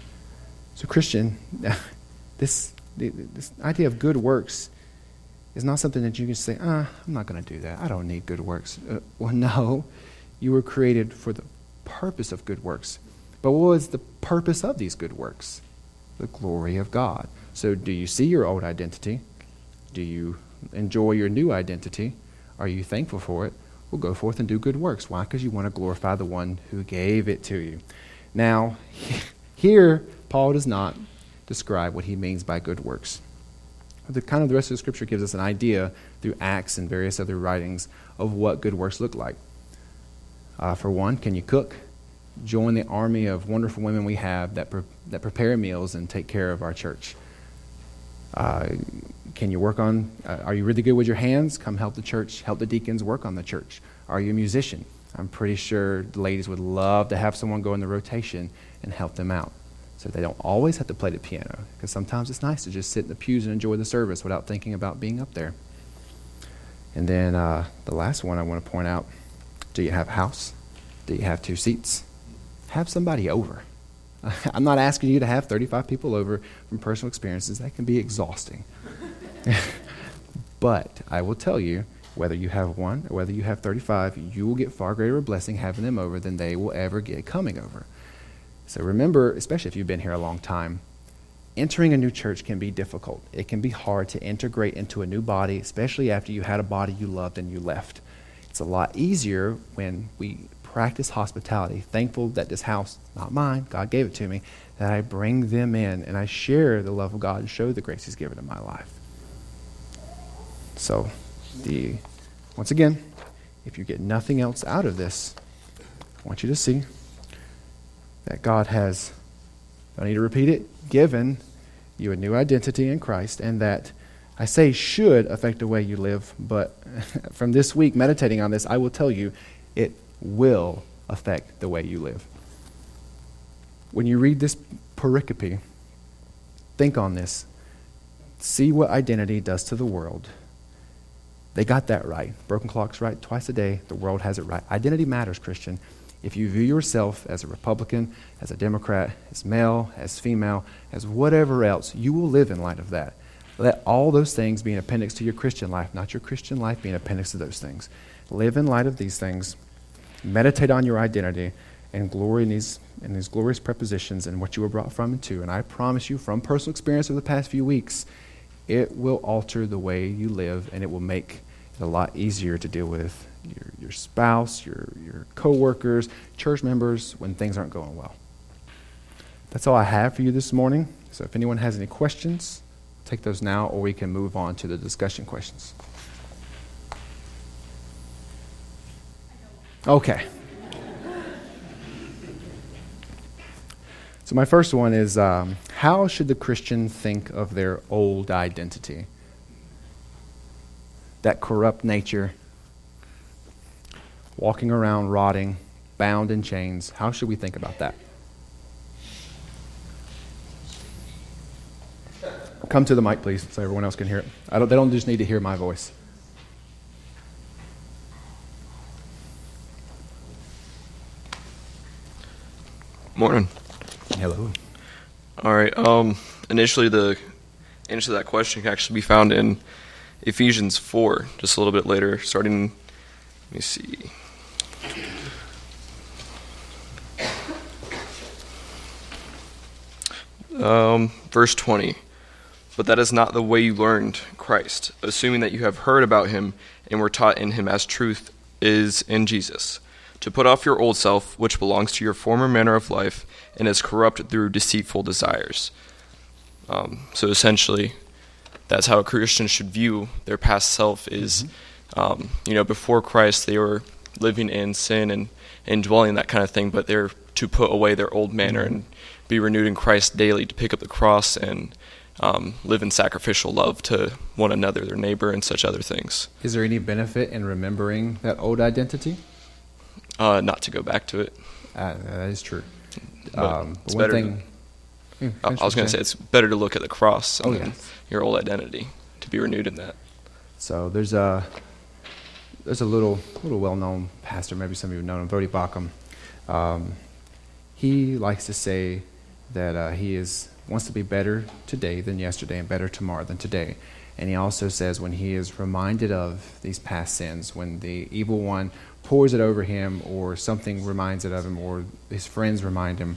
So Christian, this this idea of good works is not something that you can say, ah, I'm not going to do that. I don't need good works. Uh, well, no, you were created for the purpose of good works. But what was the purpose of these good works? The glory of God. So do you see your old identity? Do you enjoy your new identity? Are you thankful for it? Well, go forth and do good works. Why? Because you want to glorify the one who gave it to you. Now, here, Paul does not describe what he means by good works. The kind of the rest of the scripture gives us an idea through Acts and various other writings of what good works look like. Uh, for one, can you cook? Join the army of wonderful women we have that pre- that prepare meals and take care of our church. Uh, can you work on, uh, are you really good with your hands? Come help the church, help the deacons work on the church. Are you a musician? I'm pretty sure the ladies would love to have someone go in the rotation and help them out. So they don't always have to play the piano, because sometimes it's nice to just sit in the pews and enjoy the service without thinking about being up there. And then uh, the last one I want to point out, do you have a house? Do you have two seats? Have somebody over. I'm not asking you to have thirty-five people over from personal experiences. That can be exhausting. But I will tell you, whether you have one or whether you have thirty-five, you will get far greater blessing having them over than they will ever get coming over. So remember, especially if you've been here a long time, entering a new church can be difficult. It can be hard to integrate into a new body, especially after you had a body you loved and you left. It's a lot easier when we practice hospitality, thankful that this house, not mine, God gave it to me, that I bring them in and I share the love of God and show the grace he's given in my life. So, the once again, if you get nothing else out of this, I want you to see that God has, don't need to repeat it, given you a new identity in Christ, and that I say should affect the way you live, but from this week, meditating on this, I will tell you it will affect the way you live. When you read this pericope, think on this. See what identity does to the world. They got that right. Broken clock's right twice a day. The world has it right. Identity matters, Christian. If you view yourself as a Republican, as a Democrat, as male, as female, as whatever else, you will live in light of that. Let all those things be an appendix to your Christian life, not your Christian life be an appendix to those things. Live in light of these things. Meditate on your identity and glory in these, in these glorious prepositions and what you were brought from and to. And I promise you, from personal experience over the past few weeks, it will alter the way you live, and it will make it a lot easier to deal with your, your spouse, your, your co-workers, church members when things aren't going well. That's all I have for you this morning. So if anyone has any questions, take those now, or we can move on to the discussion questions. Okay. So my first one is, um, how should the Christian think of their old identity? That corrupt nature, walking around rotting, bound in chains. How should we think about that? Come to the mic, please, so everyone else can hear it. I don't, they don't just need to hear my voice. Morning. Hello. All right. Um, initially, the answer to that question can actually be found in Ephesians four, just a little bit later, starting, let me see. Um, verse twenty. But that is not the way you learned Christ, assuming that you have heard about him and were taught in him as truth is in Jesus, to put off your old self, which belongs to your former manner of life and is corrupt through deceitful desires. Um, so essentially, that's how a Christian should view their past self is, mm-hmm. um, you know, before Christ, they were living in sin and, and dwelling that kind of thing, but they're to put away their old manner mm-hmm. and be renewed in Christ daily, to pick up the cross and um, live in sacrificial love to one another, their neighbor, and such other things. Is there any benefit in remembering that old identity? Uh, not to go back to it. Uh, that is true. But um, it's one better thing. To, yeah, I was going to say it's better to look at the cross and oh, yeah. your old identity to be renewed in that. So there's a there's a little little well-known pastor, maybe some of you know him, Voddie Baucham. Um, he likes to say that uh, he is wants to be better today than yesterday and better tomorrow than today. And he also says when he is reminded of these past sins, when the evil one pours it over him or something reminds it of him or his friends remind him,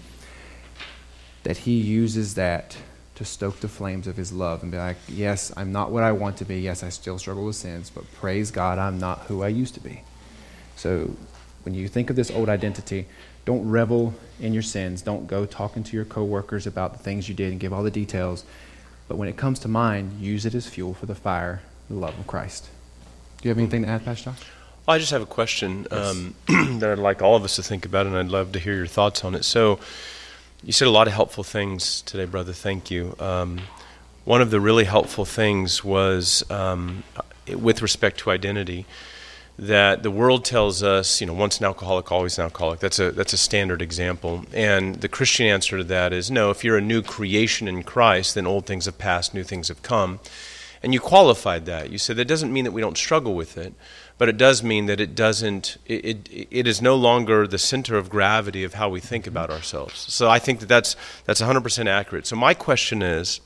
that he uses that to stoke the flames of his love and be like, yes, I'm not what I want to be. Yes, I still struggle with sins, but praise God, I'm not who I used to be. So when you think of this old identity, don't revel in your sins. Don't go talking to your coworkers about the things you did and give all the details. But when it comes to mind, use it as fuel for the fire, the love of Christ. Do you have anything to add, Pastor Josh? Well, I just have a question Yes. um, that I'd like all of us to think about, and I'd love to hear your thoughts on it. So you said a lot of helpful things today, brother. Thank you. Um, one of the really helpful things was um, with respect to identity, that the world tells us, you know, once an alcoholic, always an alcoholic. That's a that's a standard example. And the Christian answer to that is, no, if you're a new creation in Christ, then old things have passed, new things have come. And you qualified that. You said that doesn't mean that we don't struggle with it, but it does mean that it doesn't, it, it, it is no longer the center of gravity of how we think about ourselves. So I think that that's, that's one hundred percent accurate. So my question is,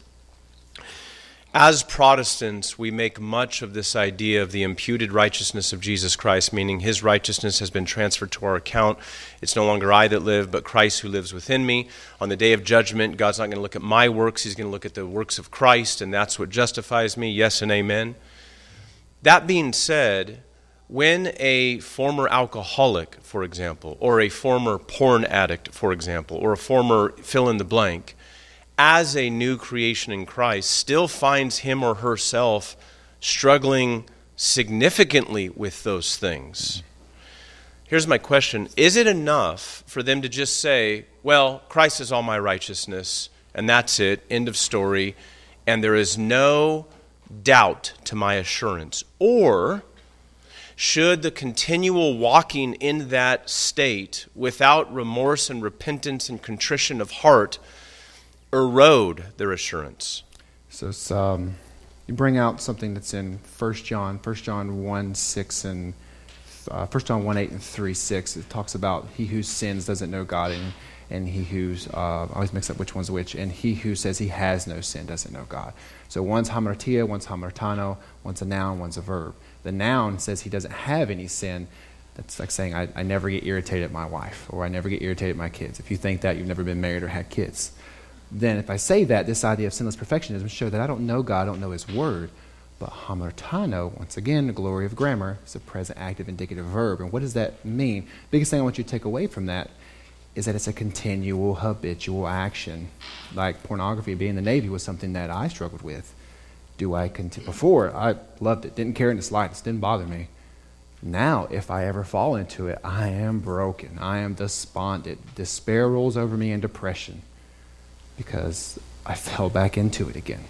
as Protestants, we make much of this idea of the imputed righteousness of Jesus Christ, meaning his righteousness has been transferred to our account. It's no longer I that live, but Christ who lives within me. On the day of judgment, God's not going to look at my works. He's going to look at the works of Christ, and that's what justifies me. Yes and amen. That being said, when a former alcoholic, for example, or a former porn addict, for example, or a former fill-in-the-blank, as a new creation in Christ, still finds him or herself struggling significantly with those things. Here's my question. Is it enough for them to just say, well, Christ is all my righteousness, and that's it, end of story, and there is no doubt to my assurance? Or should the continual walking in that state without remorse and repentance and contrition of heart erode their assurance? So it's, um, you bring out something that's in First John, First John one, six, and uh, First John one, eight, and three, six. It talks about he who sins doesn't know God, and, and he who's, uh, I always mix up which one's which, and he who says he has no sin doesn't know God. So one's hamartia, one's hamartano, one's a noun, one's a verb. The noun says he doesn't have any sin. That's like saying I, I never get irritated at my wife, or I never get irritated at my kids. If you think that, you've never been married or had kids. Then if I say that, this idea of sinless perfectionism shows that I don't know God, I don't know his word. But hamartano, once again, the glory of grammar, is a present active indicative verb. And what does that mean? Biggest thing I want you to take away from that is that it's a continual, habitual action. Like pornography, being in the Navy was something that I struggled with. Do I continue? Before, I loved it, didn't care in the slightest, didn't bother me. Now, if I ever fall into it, I am broken. I am despondent. Despair rolls over me and depression, because I fell back into it again.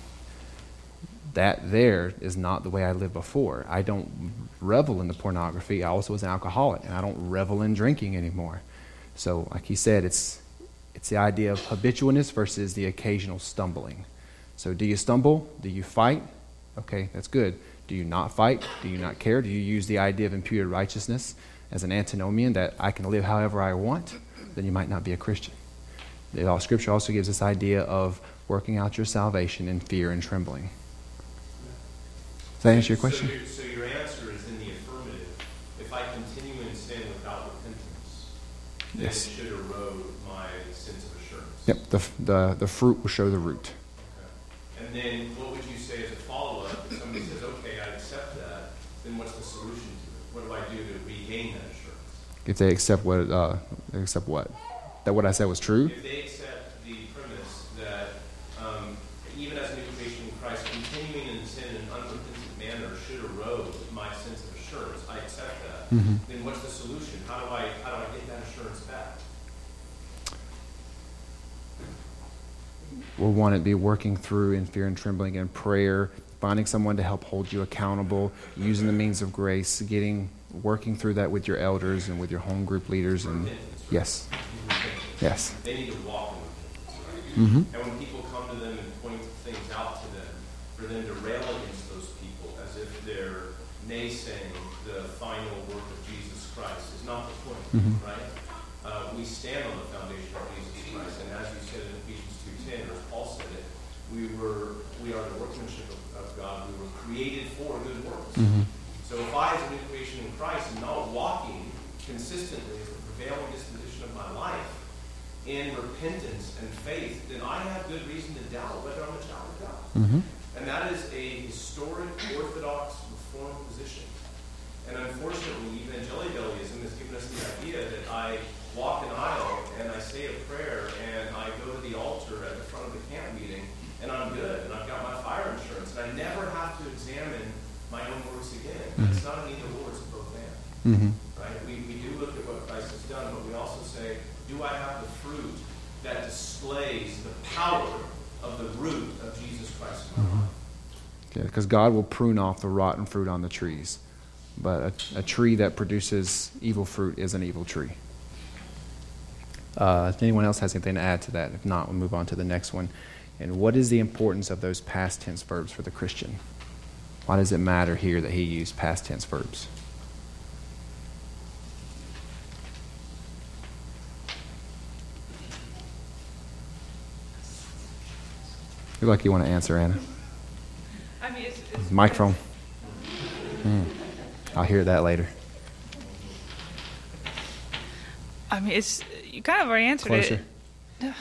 That there is not the way I lived before. I don't revel in the pornography. I also was an alcoholic, and I don't revel in drinking anymore. So, like he said, it's it's the idea of habitualness versus the occasional stumbling. So do you stumble? Do you fight? Okay, that's good. Do you not fight? Do you not care? Do you use the idea of imputed righteousness as an antinomian that I can live however I want? Then you might not be a Christian. The all Scripture also gives this idea of working out your salvation in fear and trembling. Does that answer your question? So your, so your answer is in the affirmative. If I continue in sin without repentance, then Yes. it should erode my sense of assurance. Yep, the, the, the fruit will show the root. Okay. And then what would you say as a follow-up? If somebody says, okay, I accept that, then what's the solution to it? What do I do to regain that assurance? If they accept what, uh, accept what? That what I said was true? If they accept the premise that um, even as a new creation in Christ, continuing in sin in an unrepentant manner should erode my sense of assurance, I accept that, Mm-hmm. then what's the solution? How do I how do I get that assurance back? We'll want to be working through in fear and trembling and prayer, finding someone to help hold you accountable, using the means of grace, getting working through that with your elders and with your home group leaders. And Repentance, right? yes, yes. They need to walk in repentance, right? Mm-hmm. And when people come to them and point things out to them, for them to rail against those people as if they're naysaying the final work of Jesus Christ is not the point, Mhm. right? Uh, we stand on the foundation of Jesus Christ, and as you said in Ephesians two ten, or as Paul said it, we were we are the workmanship of, of God. We were created for good works. Mm-hmm. So if I, as a new creation in Christ, am not walking consistently as the prevailing disposition of my life in repentance and faith, then I have good reason to doubt whether I'm a child of God. Mm-hmm. And that is a historic, orthodox, reformed position. And unfortunately, evangelicalism has given us the idea that I walk an aisle and I say a prayer and I go to the altar at the front of the camp meeting and I'm good and I've got my fire insurance and I never have to examine my own works again. Mhm. It's not an either or, it's a both and. Mm-hmm. Right? We, we do look at what Christ has done, but we also say, do I have the fruit that displays the power of the root of Jesus Christ in my life? Yeah, because God will prune off the rotten fruit on the trees. But a, a tree that produces evil fruit is an evil tree. Uh, if anyone else has anything to add to that, if not, we'll move on to the next one. And what is the importance of those past tense verbs for the Christian? Why does it matter here that he used past tense verbs? You're like you want to answer, Anna. I mean, it's, it's Microphone. Mm. I'll hear that later. I mean, it's you kind of already answered Closer. it.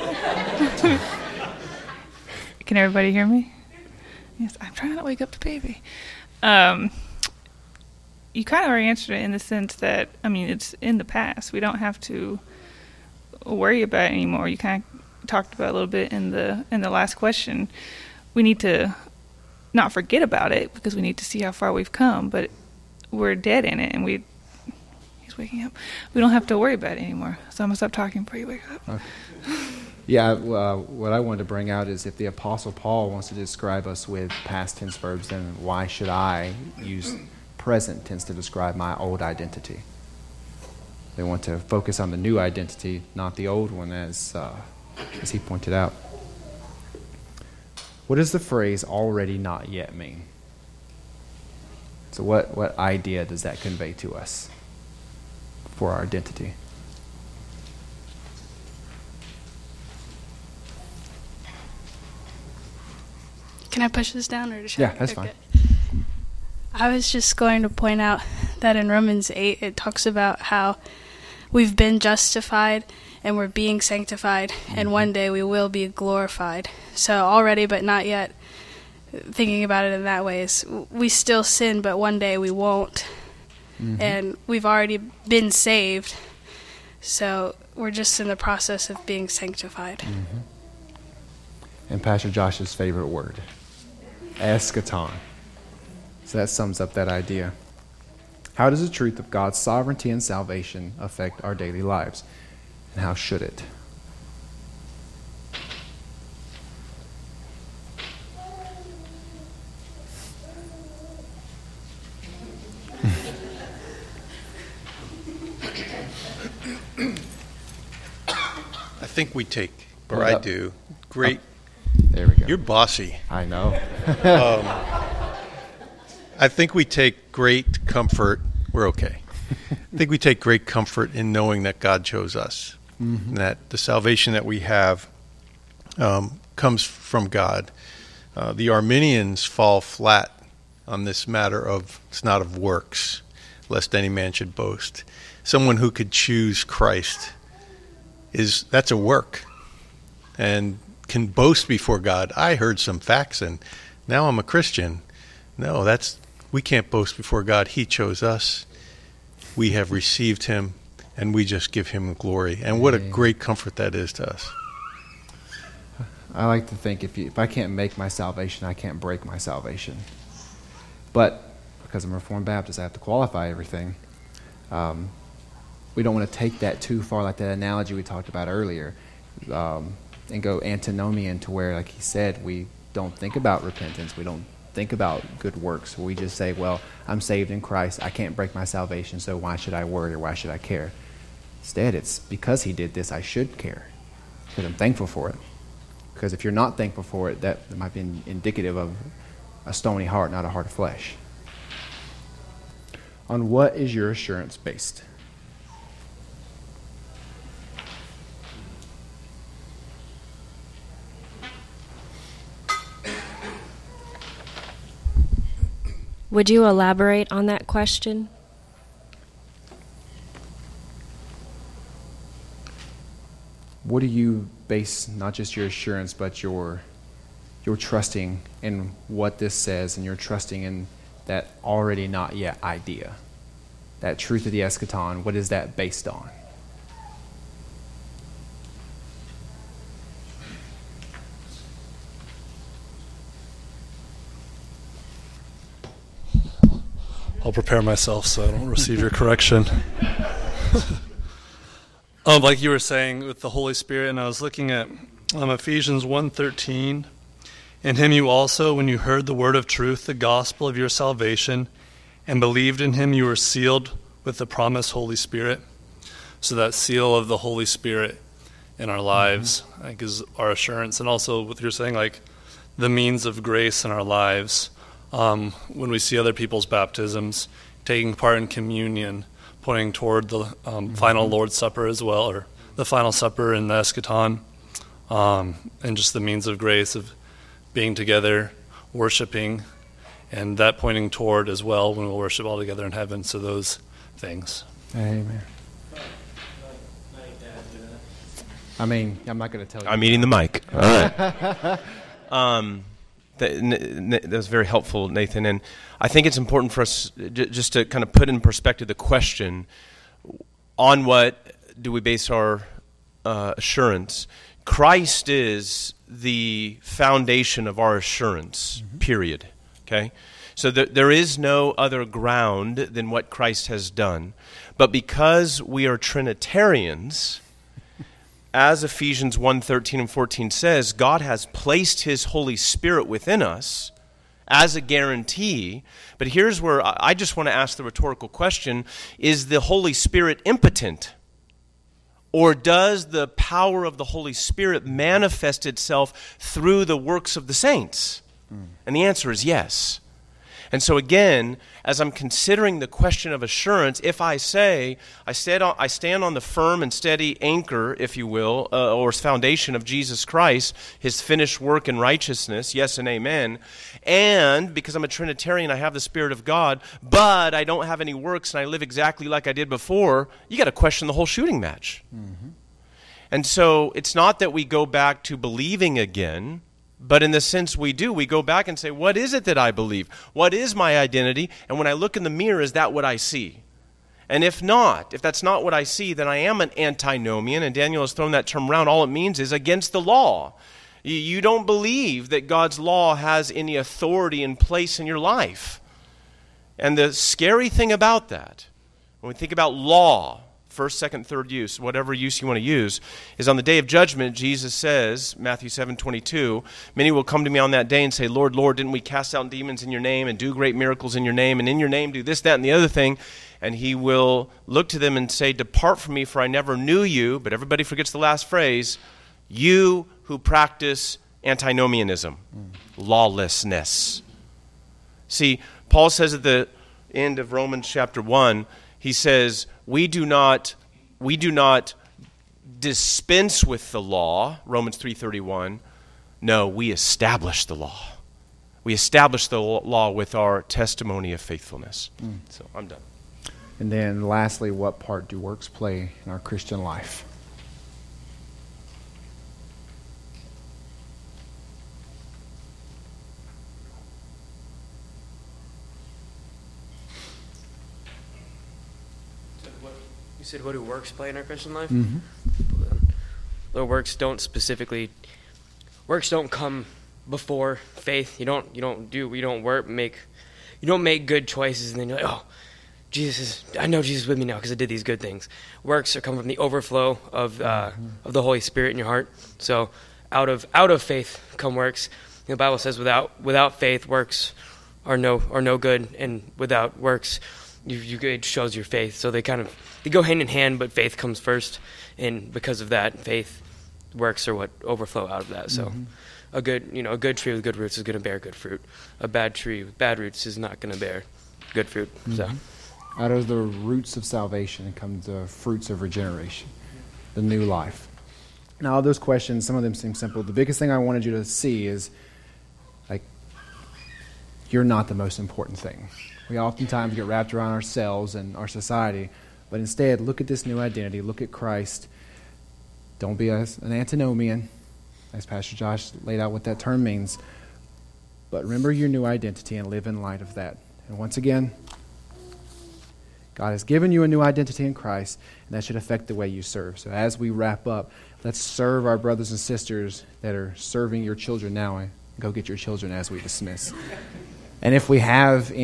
Can everybody hear me? Yes, I'm trying to wake up the baby. Um, you kind of already answered it in the sense that, I mean, it's in the past. We don't have to worry about it anymore. You kind of talked about it a little bit in the in the last question. We need to not forget about it because we need to see how far we've come, but we're dead in it, and we he's waking up. We don't have to worry about it anymore. So I'm going to stop talking before you wake up. Okay. Yeah, uh, what I wanted to bring out is if the Apostle Paul wants to describe us with past tense verbs, then why should I use present tense to describe my old identity? They want to focus on the new identity, not the old one, as, uh, as he pointed out. What does the phrase already not yet mean? So what, what idea does that convey to us for our identity? Can I push this down or should Yeah, I? that's fine. I was just going to point out that in Romans eight it talks about how we've been justified and we're being sanctified, mm-hmm. and one day we will be glorified. So already but not yet, thinking about it in that way is we still sin, but one day we won't. Mm-hmm. And we've already been saved, so we're just in the process of being sanctified. Mm-hmm. And Pastor Josh's favorite word, eschaton. So that sums up that idea. How does the truth of God's sovereignty and salvation affect our daily lives? And how should it? I think we take, or Hold I up. do, great. There we go. You're bossy. I know. Um, I think we take great comfort. We're okay. I think we take great comfort in knowing that God chose us. Mm-hmm. That the salvation that we have um, comes from God. Uh, the Arminians fall flat on this matter of it's not of works, lest any man should boast. Someone who could choose Christ is that's a work, and can boast before God. I heard some facts, and now I'm a Christian. No, that's we can't boast before God. He chose us. We have received him, and we just give him glory. And what a great comfort that is to us. I like to think if you, if I can't make my salvation, I can't break my salvation. But because I'm a Reformed Baptist, I have to qualify everything. Um, we don't want to take that too far, like that analogy we talked about earlier, um, and go antinomian to where, like he said, we don't think about repentance. We don't think about good works. We just say, well, I'm saved in Christ. I can't break my salvation, so why should I worry or why should I care? Instead, it's because he did this, I should care, because I'm thankful for it. Because if you're not thankful for it, that might be indicative of a stony heart, not a heart of flesh. On what is your assurance based? Would you elaborate on that question? What do you base not just your assurance, but your your trusting in what this says, and your trusting in that already not yet idea, that truth of the eschaton? What is that based on? I'll prepare myself so I don't receive your correction. um, like you were saying with the Holy Spirit, and I was looking at um, Ephesians one thirteen. In him you also, when you heard the word of truth, the gospel of your salvation, and believed in him, you were sealed with the promised Holy Spirit. So that seal of the Holy Spirit in our lives, mm-hmm. I think, is our assurance. And also what you're saying, like the means of grace in our lives. Um, when we see other people's baptisms, taking part in communion, pointing toward the um, mm-hmm. final Lord's Supper as well, or the final supper in the eschaton, um, and just the means of grace of being together, worshiping, and that pointing toward as well when we'll worship all together in heaven. So those things. Amen. I mean, I'm not going to tell you. I'm eating the mic. All right. um, that, that was very helpful, Nathan. And I think it's important for us j- just to kind of put in perspective the question, on what do we base our uh, assurance? Christ is the foundation of our assurance, mm-hmm. period. Okay? So th- there is no other ground than what Christ has done. But because we are Trinitarians, as Ephesians one thirteen and fourteen says, God has placed his Holy Spirit within us as a guarantee. But here's where I just want to ask the rhetorical question, is the Holy Spirit impotent? Or does the power of the Holy Spirit manifest itself through the works of the saints? Mm. And the answer is yes. And so again, as I'm considering the question of assurance, if I say, I stand on, I stand on the firm and steady anchor, if you will, uh, or foundation of Jesus Christ, his finished work in righteousness, yes and amen, and because I'm a Trinitarian, I have the Spirit of God, but I don't have any works and I live exactly like I did before, you got to question the whole shooting match. Mm-hmm. And so it's not that we go back to believing again, but in the sense we do, we go back and say, what is it that I believe? What is my identity? And when I look in the mirror, is that what I see? And if not, if that's not what I see, then I am an antinomian, and Daniel has thrown that term around. All it means is against the law. You don't believe that God's law has any authority in place in your life. And the scary thing about that, when we think about law, first, second, third use, whatever use you want to use, is on the day of judgment, Jesus says, Matthew seven twenty-two, many will come to me on that day and say, Lord, Lord, didn't we cast out demons in your name and do great miracles in your name, and in your name do this, that, and the other thing? And he will look to them and say, depart from me, for I never knew you. But everybody forgets the last phrase, you who practice antinomianism, mm. lawlessness. See, Paul says at the end of Romans chapter one, he says, we do not, we do not dispense with the law, Romans three thirty-one. No, we establish the law. We establish the law with our testimony of faithfulness. Mm. So I'm done. And then lastly, what part do works play in our Christian life? You said what do works play in our Christian life? Mm-hmm. The works don't specifically, works don't come before faith. You don't, you don't do, you don't work, make, you don't make good choices and then you're like, oh, Jesus is, I know Jesus is with me now because I did these good things. Works are come from the overflow of uh, mm-hmm. of the Holy Spirit in your heart. So out of out of faith come works. The Bible says without without faith works are no are no good, and without works you, you it shows your faith. So they kind of they go hand in hand, but faith comes first, and because of that, faith works are what overflow out of that. So mm-hmm. a good you know a good tree with good roots is going to bear good fruit. A bad tree with bad roots is not going to bear good fruit. Mm-hmm. So. Out of the roots of salvation come the fruits of regeneration, the new life. Now, all those questions, some of them seem simple. The biggest thing I wanted you to see is, like, you're not the most important thing. We oftentimes get wrapped around ourselves and our society, but instead, look at this new identity. Look at Christ. Don't be a, an antinomian, as Pastor Josh laid out what that term means. But remember your new identity and live in light of that. And once again, God has given you a new identity in Christ, and that should affect the way you serve. So as we wrap up, let's serve our brothers and sisters that are serving your children now, and go get your children as we dismiss. And if we have